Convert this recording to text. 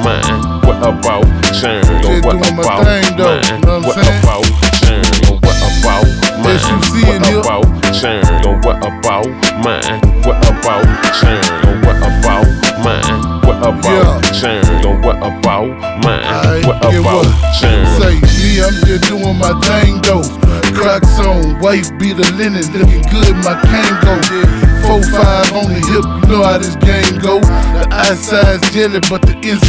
mine? What about churn? Just What doing my about thing, though. mine? Know what What I'm saying? about churn? What about mine? SUC in What here. about churn? What about mine? What about churn? What about mine? What about churn? What about mine? What about churn? Say me, I'm just doing my thing though. Crocs on, wife beat the linen, looking good, my Kango. 4-5 on the hip, you know how this game go. The outside's jelly, but the inside